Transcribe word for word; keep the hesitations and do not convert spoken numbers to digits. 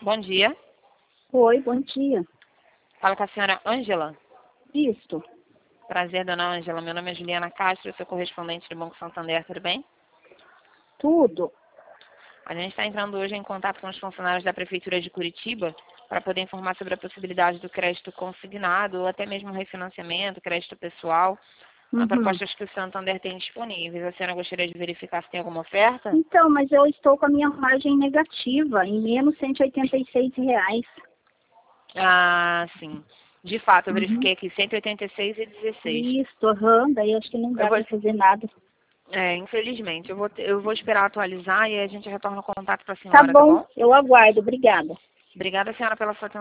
Bom dia. Oi, bom dia. Fala com a senhora Ângela. Isto. Prazer, dona Ângela. Meu nome é Juliana Castro, eu sou correspondente do Banco Santander, tudo bem? Tudo. A gente está entrando hoje em contato com os funcionários da Prefeitura de Curitiba para poder informar sobre a possibilidade do crédito consignado ou até mesmo refinanciamento, crédito pessoal, Uhum. propostas que o Santander tem disponíveis. A senhora gostaria de verificar se tem alguma oferta? Então, mas eu estou com a minha margem negativa, em menos cento e oitenta e seis reais. Ah, sim. De fato, eu Uhum. verifiquei aqui cento e oitenta e seis e dezesseis. Isso, aham, daí acho que não dá Eu vou... para fazer nada. É, infelizmente. Eu vou, eu vou esperar atualizar e a gente retorna o contato para a Tá senhora, tá bom, bom? eu aguardo, obrigada. Obrigada, senhora, pela sua atenção.